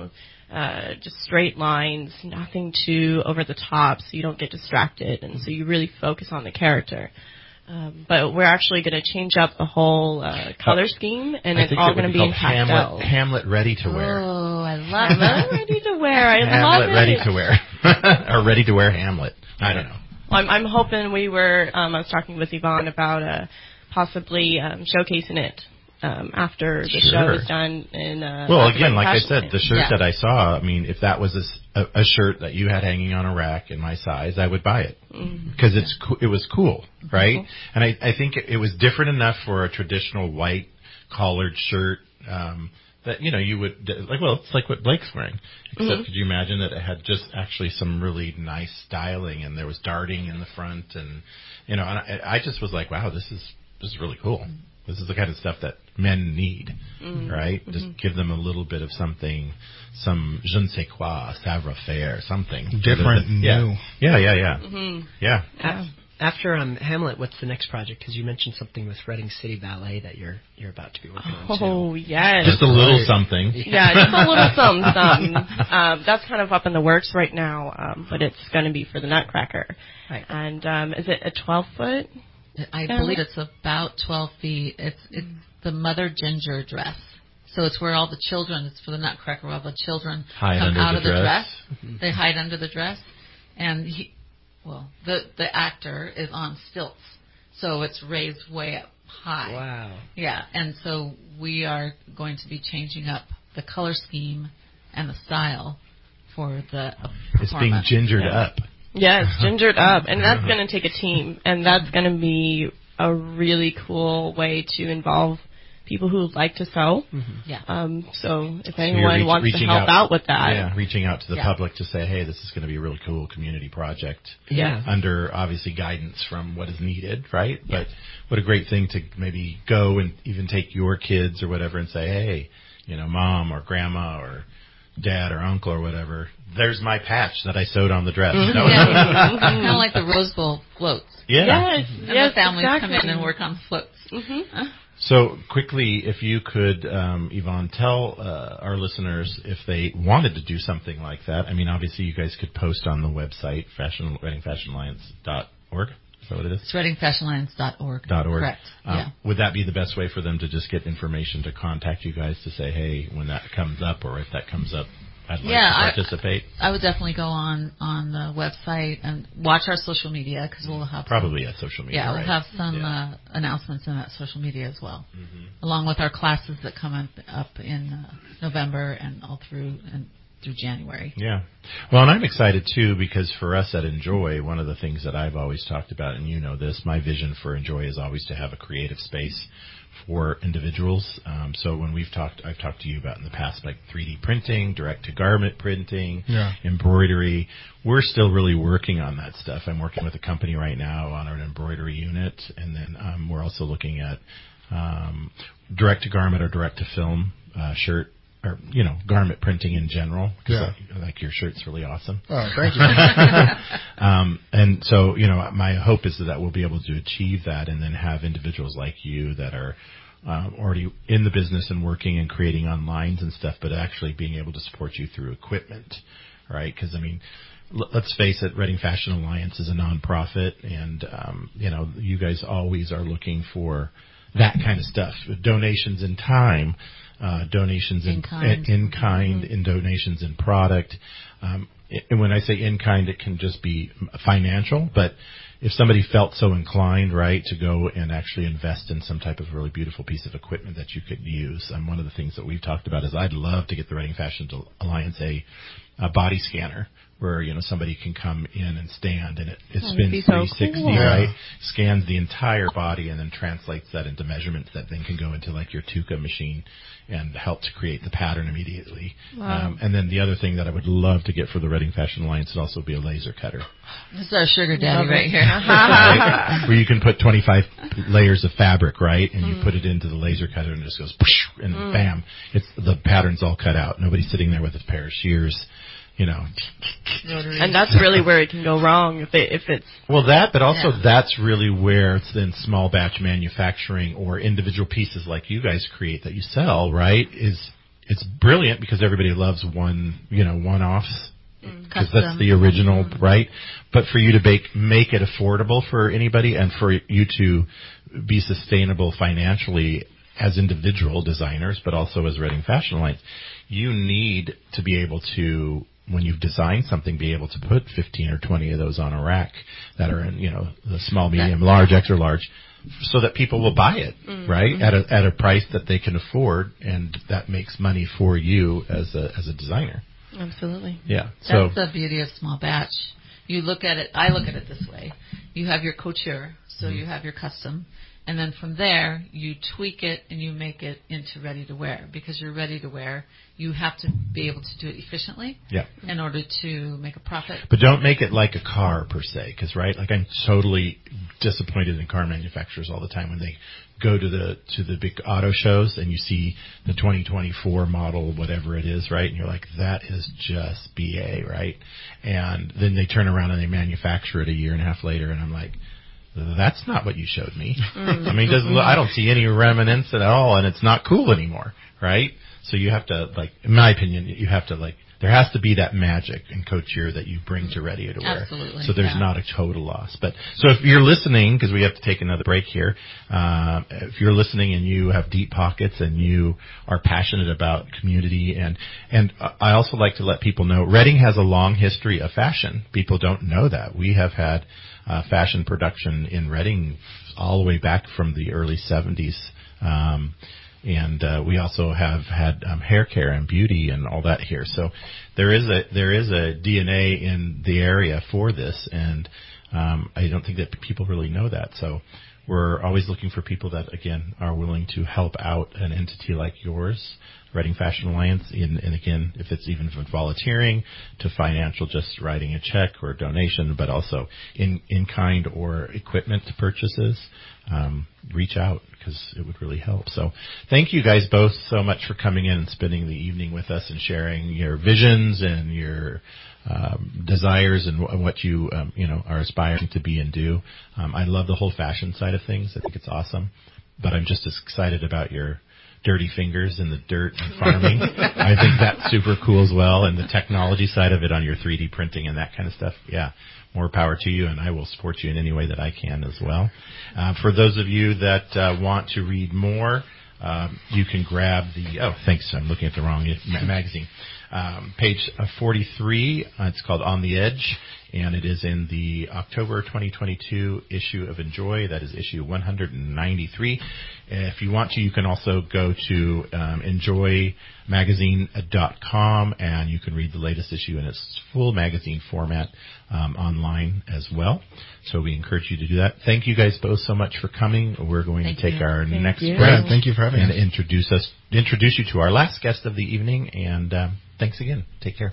uh, just straight lines, nothing too over the top, so you don't get distracted, and so you really focus on the character. Um, but we're actually going to change up the whole uh, color scheme, and I it's think all it would going to be be in called pastel. Hamlet, Hamlet Ready to Wear. Oh, I love Hamlet that. Ready to Wear. I Hamlet love Ready it. to Wear. Or Ready to Wear Hamlet. I don't know. Well, I'm, I'm hoping we were, um, I was talking with Yvonne about uh, possibly um, showcasing it um, after the Sure. show is done. In, uh, Well, at the again, like I fashion said, line. the shirt Yeah. that I saw, I mean, if that was a s- a, a shirt that you had hanging on a rack in my size, I would buy it. Mhm. Because it's co- it was cool, right? Mhm. And I, I think it, it was different enough for a traditional white collared shirt um, that, you know, you would, like, well, it's like what Blake's wearing. Except Mhm. could you imagine that it had just actually some really nice styling and there was darting in the front and, you know, and I, I just was like, wow, this is this is really cool. This is the kind of stuff that men need, Mhm. right? Mhm. Just give them a little bit of something, some je ne sais quoi, savoir-faire, something. Different, yeah. new. Yeah, yeah, yeah. Mhm. Yeah. Yeah. After um, Hamlet, what's the next project? Because you mentioned something with Reading City Ballet that you're you're about to be working on too. Oh, yes. Just a little something. Yeah, just a little something. something. Um, that's kind of up in the works right now, um, but it's going to be for the Nutcracker. Right. And um, is it a twelve foot? I Yeah. believe it's about twelve feet. It's it's the Mother Ginger dress. So it's where all the children, it's for the Nutcracker, where all the children Hide come under out the of the dress. dress. Mm-hmm. They hide under the dress. And he, well, the, the actor is on stilts. So it's raised way up high. Wow. Yeah. And so we are going to be changing up the color scheme and the style for the It's being performance. gingered Yeah. up. Yeah, it's gingered up, and that's going to take a team, and that's going to be a really cool way to involve people who like to sew. Mm-hmm. Yeah. Um, so if So you're anyone reach- wants to reaching help out, with that, Yeah, reaching out to the Yeah. public to say, hey, this is going to be a really cool community project. Yeah. Under, obviously, guidance from what is needed, right? Yeah. But what a great thing to maybe go and even take your kids or whatever and say, hey, you know, mom or grandma or dad or uncle or whatever, there's my patch that I sewed on the dress. Mm-hmm. You know? Yeah. Kind of like the Rose Bowl floats. Yeah. Yes, And yes, the families exactly. come in and work on the floats. Mm-hmm. So quickly, if you could, um, Yvonne, tell uh, our listeners if they wanted to do something like that. I mean, obviously, you guys could post on the website, fashion, reading fashion alliance dot org. Is that what it is? It's reading fashion alliance dot org. Dot org. Correct. Um, Yeah. Would that be the best way for them to just get information to contact you guys to say, hey, when that comes up, or if that comes up, I'd like Yeah, to I- participate? I would definitely go on on the website and watch our social media because we'll have Probably some, at social media. Yeah, right? we'll have some Yeah. uh, announcements in that social media as well, Mhm. along with our classes that come up, up in uh, November and all through and through January. Yeah. Well, and I'm excited too because for us at Enjoy, one of the things that I've always talked about, and you know this, my vision for Enjoy is always to have a creative space for individuals. Um, so when we've talked, I've talked to you about in the past, like three D printing, direct to garment printing, Yeah. embroidery. We're still really working on that stuff. I'm working with a company right now on an embroidery unit, and then um, we're also looking at um, direct to garment or direct to film uh, shirt. Or, you know, garment printing in general. 'Cause Yeah. Like, like your shirt's really awesome. Oh, thank you. um, and so, you know, my hope is that we'll be able to achieve that and then have individuals like you that are um, already in the business and working and creating on lines and stuff, but actually being able to support you through equipment, right? Because, I mean, l- let's face it, Reading Fashion Alliance is a nonprofit, and, um, you know, you guys always are looking for that kind of stuff. Donations in time, uh, donations in, In kind. in kind, in donations in product. Um, and when I say in kind, it can just be financial, but if somebody felt so inclined, right, to go and actually invest in some type of really beautiful piece of equipment that you could use, um, one of the things that we've talked about is I'd love to get the Reading Fashion Alliance a, a body scanner where, you know, somebody can come in and stand and it, it That'd spins be so three sixty, cool. right? Scans the entire body and then translates that into measurements that then can go into like your Tuca machine and help to create the pattern immediately. Wow. Um, and then the other thing that I would love to get for the Reading Fashion Alliance would also be a laser cutter. This is our sugar daddy Love it. right here. Right? Where you can put twenty-five layers of fabric, right? And you Mm. put it into the laser cutter and it just goes, poosh, and Mm. bam, it's the pattern's all cut out. Nobody's sitting there with a pair of shears, you know. And that's really where it can go wrong if it, if it's Well, that, but also Yeah. that's really where it's then small batch manufacturing or individual pieces like you guys create that you sell, right? Is it's brilliant because everybody loves one, you know, one-offs. Because that's the original, right? But for you to make make it affordable for anybody, and for you to be sustainable financially as individual designers, but also as Reading Fashion Alliance, you need to be able to, when you've designed something, be able to put fifteen or twenty of those on a rack that are in, you know, the small, medium, large, extra large, so that people will buy it, mm-hmm. right, at a at a price that they can afford, and that makes money for you as a as a designer. Absolutely. Yeah. That's so, the beauty of small batch. You look at it, I look at it this way. You have your couture, so mm-hmm. you have your custom, and then from there, you tweak it and you make it into ready to wear. Because you're ready to wear, you have to be able to do it efficiently yeah. in order to make a profit. But don't make it like a car per se, because, right, like I'm totally disappointed in car manufacturers all the time when they go to the to the big auto shows and you see the twenty twenty-four model, whatever it is, right? And you're like, that is just B A, right? And then they turn around and they manufacture it a year and a half later, and I'm like, that's not what you showed me. Mm. I mean, it doesn't look, I don't see any remnants at all, and it's not cool anymore, right? So you have to, like, in my opinion, you have to, like, there has to be that magic and couture that you bring to ready to wear. Absolutely. So there's yeah. not a total loss. But so if you're listening, because we have to take another break here, uh, if you're listening and you have deep pockets and you are passionate about community, and and I also like to let people know, Reading has a long history of fashion. People don't know that. We have had uh, fashion production in Reading all the way back from the early seventies. Um And uh, we also have had um, hair care and beauty and all that here. So there is a there is a D N A in the area for this, and um, I don't think that people really know that. So we're always looking for people that, again, are willing to help out an entity like yours, Reading Fashion Alliance, in, and again, if it's even from volunteering to financial, just writing a check or a donation, but also in, in kind or equipment purchases, um, reach out because it would really help. So thank you guys both so much for coming in and spending the evening with us and sharing your visions and your um, desires and w- what you, um, you know, are aspiring to be and do. Um, I love the whole fashion side of things. I think it's awesome, but I'm just as excited about your dirty fingers in the dirt and farming. I think that's super cool as well. And the technology side of it on your three D printing and that kind of stuff. Yeah. More power to you, and I will support you in any way that I can as well. Uh, for those of you that uh, want to read more, um, you can grab the, oh, thanks, I'm looking at the wrong ma- magazine. Um, page uh, forty-three, uh, it's called On the Edge, and it is in the October twenty twenty-two issue of Enjoy. That is issue one hundred ninety-three. If you want to, you can also go to um, enjoy magazine dot com, and you can read the latest issue in its full magazine format um, online as well. So we encourage you to do that. Thank you guys both so much for coming. We're going Thank to take you. our Thank next you. break. Yeah, thank you for having and us. introduce us, introduce you to our last guest of the evening. And um, thanks again. Take care.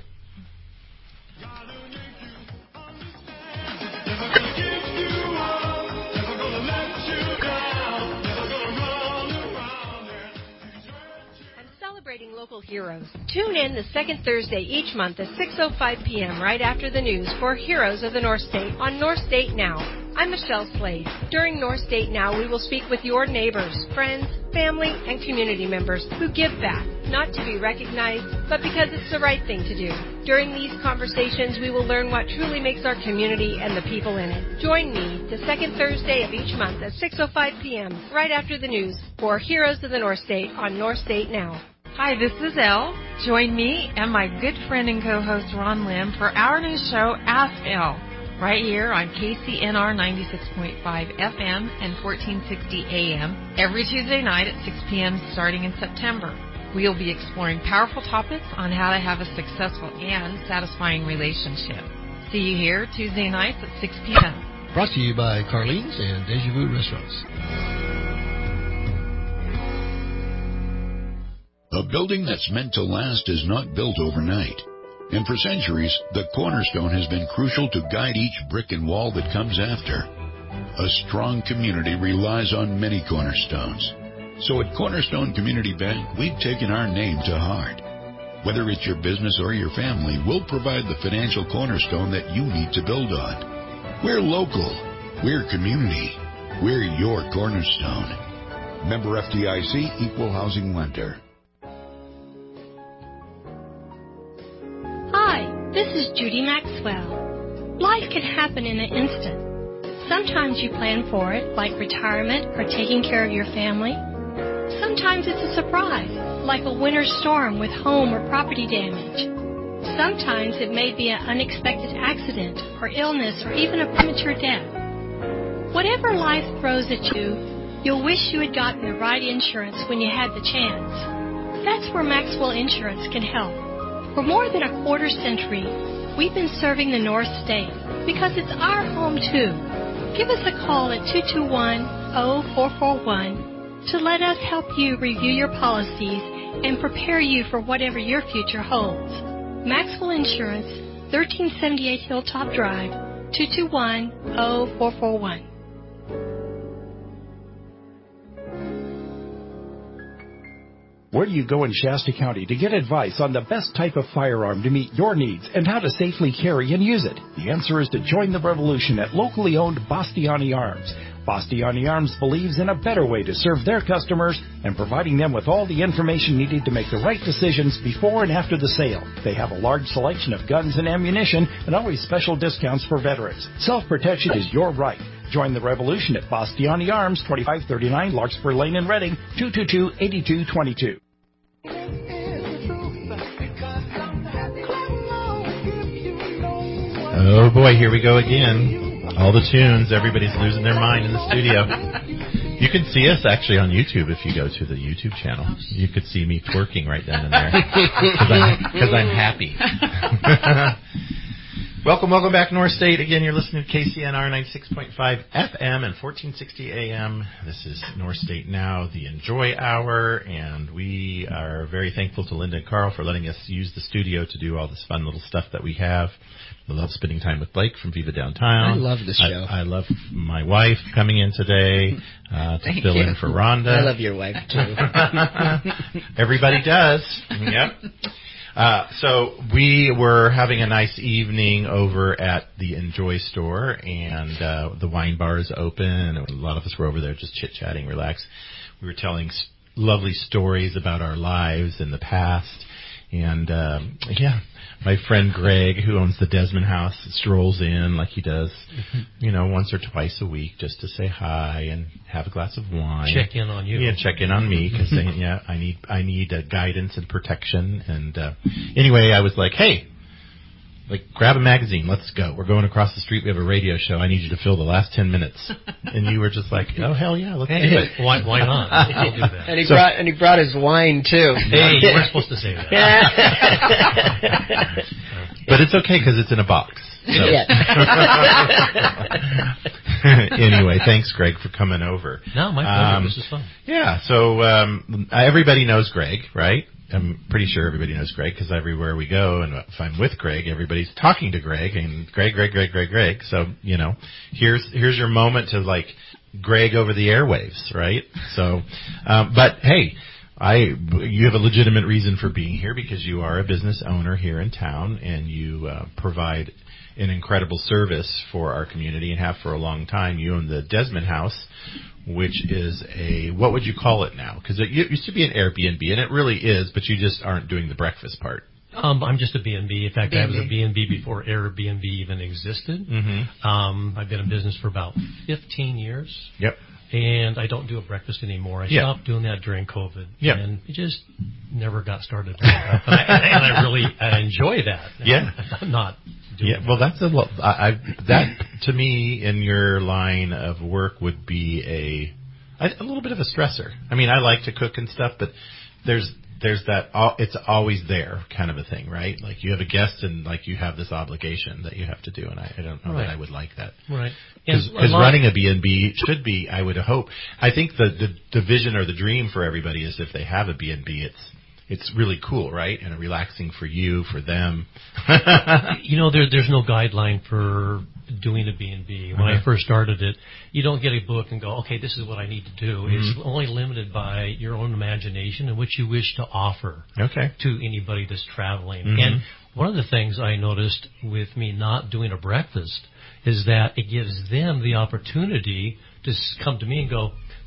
Local heroes. Tune in the second Thursday each month at six oh five p.m. right after the news for Heroes of the North State on North State Now. I'm Michelle Slade. During North State Now, we will speak with your neighbors, friends, family, and community members who give back, not to be recognized, but because it's the right thing to do. During these conversations, we will learn what truly makes our community and the people in it. Join me the second Thursday of each month at six oh five p.m. right after the news for Heroes of the North State on North State Now. Hi, this is Elle. Join me and my good friend and co-host Ron Lim for our new show, Ask Elle, right here on K C N R ninety-six point five F M and fourteen sixty A M every Tuesday night at six p.m. starting in September. We'll be exploring powerful topics on how to have a successful and satisfying relationship. See you here Tuesday nights at six p.m. Brought to you by Carlene's and Deja Vu Restaurants. A building that's meant to last is not built overnight. And for centuries, the cornerstone has been crucial to guide each brick and wall that comes after. A strong community relies on many cornerstones. So at Cornerstone Community Bank, we've taken our name to heart. Whether it's your business or your family, we'll provide the financial cornerstone that you need to build on. We're local. We're community. We're your cornerstone. Member F D I C, Equal Housing Lender. is Judy Maxwell. Life can happen in an instant. Sometimes you plan for it, like retirement or taking care of your family. Sometimes it's a surprise, like a winter storm with home or property damage. Sometimes it may be an unexpected accident or illness or even a premature death. Whatever life throws at you, you'll wish you had gotten the right insurance when you had the chance. That's where Maxwell Insurance can help. For more than a quarter century, we've been serving the North State because it's our home too. Give us a call at two two one, zero four four one to let us help you review your policies and prepare you for whatever your future holds. Maxwell Insurance, thirteen seventy-eight Hilltop Drive, two two one, zero four four one. Where do you go in Shasta County to get advice on the best type of firearm to meet your needs and how to safely carry and use it? The answer is to join the revolution at locally owned Bastiani Arms. Bastiani Arms believes in a better way to serve their customers and providing them with all the information needed to make the right decisions before and after the sale. They have a large selection of guns and ammunition and always special discounts for veterans. Self-protection is your right. Join the revolution at Bastiani Arms, twenty-five thirty-nine Larkspur Lane in Reading, two two two, eight two two two. Oh boy, here we go again. All the tunes, everybody's losing their mind in the studio. You can see us actually on YouTube if you go to the YouTube channel. You could see me twerking right then and there because I'm, I'm happy. Welcome, welcome back, North State. Again, you're listening to K C N R ninety-six point five F M and fourteen sixty A M. This is North State Now, the Enjoy Hour, and we are very thankful to Linda and Carl for letting us use the studio to do all this fun little stuff that we have. I love spending time with Blake from Viva Downtown. I love this show. I, I love my wife coming in today uh, to fill you. in for Rhonda. I love your wife, too. Everybody does. Yep. Uh, so we were having a nice evening over at the Enjoy store, and uh, the wine bar is open, and a lot of us were over there just chit-chatting, relax. We were telling s- lovely stories about our lives in the past, and um, yeah, my friend Greg, who owns the Desmond House, strolls in like he does, you know, once or twice a week just to say hi and have a glass of wine. Check in on you. Yeah, check in on me because yeah, I need I need uh, guidance and protection. And uh, anyway, I was like, hey, like grab a magazine, let's go. We're going across the street. We have a radio show. I need you to fill the last ten minutes. And you were just like, oh hell yeah, let's do it. Why, why not? I'll do that. And he So- brought and he brought his wine too. Hey, you weren't supposed to say that. But it's okay because it's in a box. So. Yeah. Anyway, thanks, Greg, for coming over. No, my pleasure. Um, This is fun. Yeah, so um, everybody knows Greg, right? I'm pretty sure everybody knows Greg because everywhere we go, and if I'm with Greg, everybody's talking to Greg, and Greg, Greg, Greg, Greg, Greg. So, you know, here's here's your moment to, like, Greg over the airwaves, right? So, um, but, hey, I you have a legitimate reason for being here because you are a business owner here in town, and you uh, provide an incredible service for our community and have for a long time. You own the Desmond House, which is a, what would you call it now? Because it used to be an Airbnb, and it really is, but you just aren't doing the breakfast part. Um, I'm just a B and B. In fact, B and B. I was a B and B before Airbnb even existed. Mm-hmm. Um, I've been in business for about fifteen years. Yep. And I don't do a breakfast anymore. I Yeah. stopped doing that during COVID. Yeah. And it just never got started. and, I, and I really I enjoy that. Yeah. I'm not doing Yeah, well, that's a lo- I, I that to me in your line of work would be a a little bit of a stressor. I mean, I like to cook and stuff, but there's there's that it's always there kind of a thing, right? Like you have a guest and like you have this obligation that you have to do, and I, I don't know Right. that I would like that. Right. Because And a lot- running a B and B should be, I would hope. I think the, the the vision or the dream for everybody is if they have a B and B, it's it's really cool, right? And relaxing for you, for them. You know, there, there's no guideline for doing a B and B. When Okay. I first started it, you don't get a book and go, okay, this is what I need to do. Mhm. It's only limited by your own imagination and what you wish to offer Okay. to anybody that's traveling. Mhm. And one of the things I noticed with me not doing a breakfast is that it gives them the opportunity to s- come to me and go,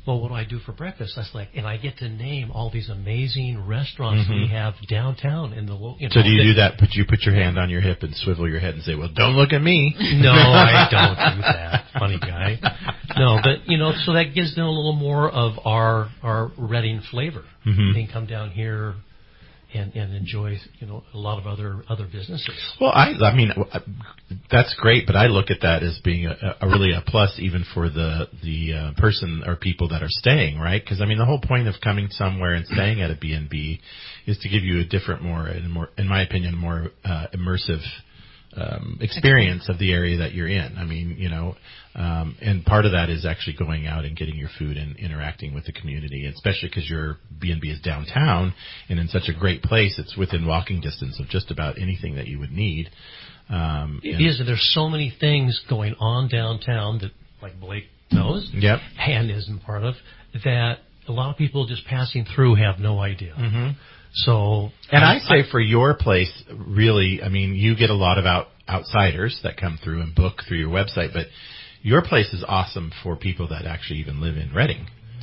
well, what do I do for breakfast? That's like, and I get to name all these amazing restaurants Mhm. we have downtown in the. You know, So do you do that? Put you put your hand on your hip and swivel your head and say, "Well, don't look at me." No, I don't do that. Funny guy. No, but you know, so that gives them a little more of our our Reading flavor. Mhm. They can come down here and and enjoy, you know, a lot of other other businesses. Well, I, I mean, that's great, but I look at that as being a, a really a plus even for the the uh, person or people that are staying, right? Because I mean, the whole point of coming somewhere and staying at a B and B is to give you a different, more, and more, in my opinion, more uh, immersive um, experience of the area that you're in. I mean, you know, um, and part of that is actually going out and getting your food and interacting with the community, especially because your B and B is downtown and in such a great place. It's within walking distance of just about anything that you would need. Um, It is, and there's so many things going on downtown that, like Blake knows, Yep. and isn't part of, that a lot of people just passing through have no idea. Mm-hmm. So, and I say for your place, really, I mean, you get a lot of out, outsiders that come through and book through your website, but your place is awesome for people that actually even live in Reading.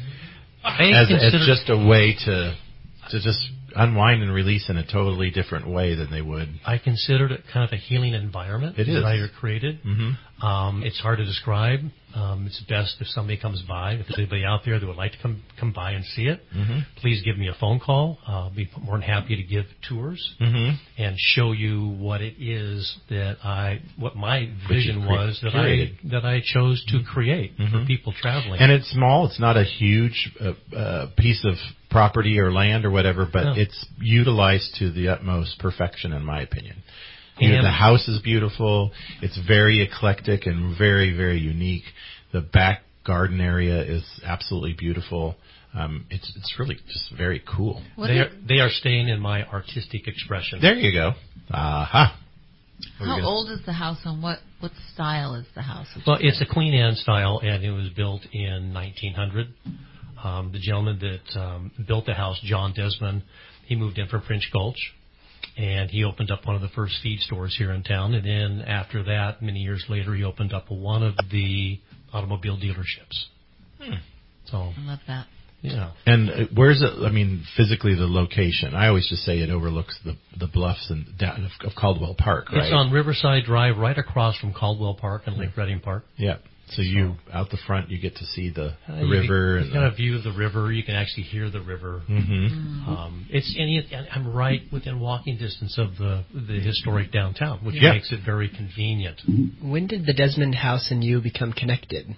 I as, consider- as just a way to to just unwind and release in a totally different way than they would. I considered it kind of a healing environment It is. that I created. Mm-hmm. Um, it's hard to describe. Um, it's best if somebody comes by. If there's anybody out there that would like to come come by and see it, Mm-hmm. please give me a phone call. I'll be more than happy to give tours Mm-hmm. and show you what it is that I, what my vision cre- was that curated. I that I chose to create Mm-hmm. for people traveling. And it's small. It's not a huge uh, uh, piece of property or land or whatever, but No. it's utilized to the utmost perfection, in my opinion. You know, And- the house is beautiful. It's very eclectic and very, very unique. The back garden area is absolutely beautiful. Um, it's it's really just very cool. What They is- are, they are staying in my artistic expression. There you go. Aha. What were How you gonna- old is the house and what, what style is the house? would Well, you it's say? a Queen Anne style, and it was built in nineteen hundred. Um, the gentleman that um, built the house, John Desmond, he moved in from French Gulch, and he opened up one of the first feed stores here in town. And then after that, many years later, he opened up one of the automobile dealerships. Hmm. So, I love that. yeah. And uh, where's it? I mean, physically the location. I always just say it overlooks the the bluffs and down of, of Caldwell Park, right? It's on Riverside Drive, right across from Caldwell Park and Lake Reading Park. Yeah. So you out the front, you get to see the, Uh, the you river. Can, and you got the, a view of the river. You can actually hear the river. Mhm. Um, it's and, it, and I'm right within walking distance of the the historic downtown, which Yeah. makes it very convenient. When did the Desmond House and you become connected?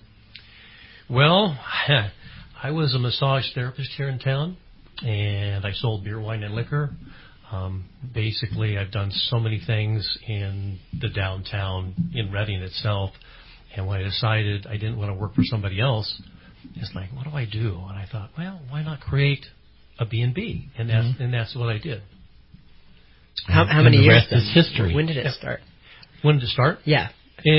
Well, I was a massage therapist here in town, and I sold beer, wine, and liquor. Um, basically, I've done so many things in the downtown in Reading itself. And when I decided I didn't want to work for somebody else, it's like, what do I do? And I thought, well, why not create a B and B? And that's Mm-hmm. and that's what I did. How, how And many the years? rest is then? history. When did it Yeah. start? When did it start? Yeah.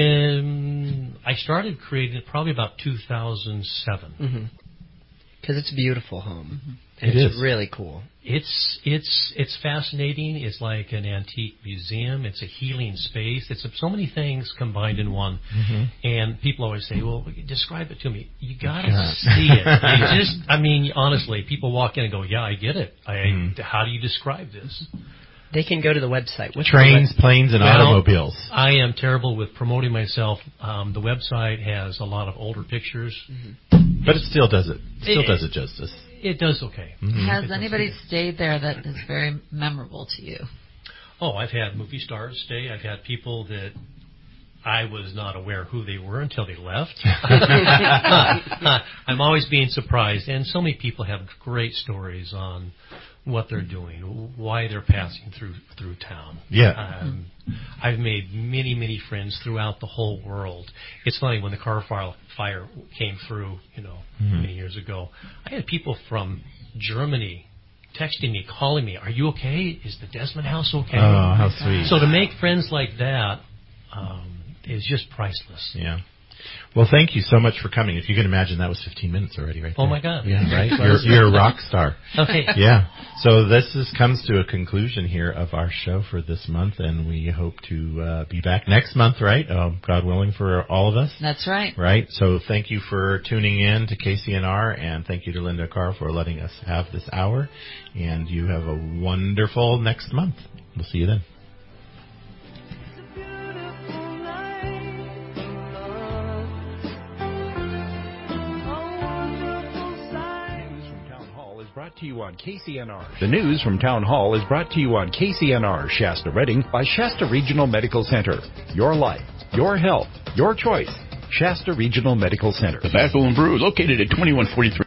Um, I started creating it probably about two thousand seven. Because it's a beautiful home. Mm-hmm. And It it's is. really cool. It's it's it's fascinating. It's like an antique museum. It's a healing space. It's so many things combined in one. Mhm. And people always say, "Well, describe it to me." You gotta can't. see it. You just, I mean, honestly, people walk in and go, "Yeah, I get it. I, Mm. How do you describe this?" They can go to the website. What's Trains, the web- planes, and Well, automobiles. I am terrible with promoting myself. Um, the website has a lot of older pictures. But it still does it. Still It- does it justice. It does okay. Mhm. Has anybody stayed there that is very memorable to you? Oh, I've had movie stars stay. I've had people that I was not aware who they were until they left. I'm always being surprised, and so many people have great stories on what they're doing, why they're passing through through town. Yeah. Um, I've made many, many friends throughout the whole world. It's funny, when the car fire, fire came through, you know, Mhm. many years ago, I had people from Germany texting me, calling me, "Are you okay? Is the Desmond House okay?" Oh, how sweet. So to make friends like that um, is just priceless. Yeah. Well, thank you so much for coming. If you can imagine, that was fifteen minutes already, right there. Oh, my God. Yeah, right? You're, you're a rock star. Okay. Yeah. So this is, comes to a conclusion here of our show for this month, and we hope to uh, be back next month, right? Um, God willing, for all of us. That's right. Right. So thank you for tuning in to K C N R, and thank you to Linda Carr for letting us have this hour. And you have a wonderful next month. We'll see you then. Brought to you on K C N R. The news from Town Hall is brought to you on K C N R Shasta Redding by Shasta Regional Medical Center. Your life, your health, your choice. Shasta Regional Medical Center. Tobacco and Brew, located at twenty-one forty-three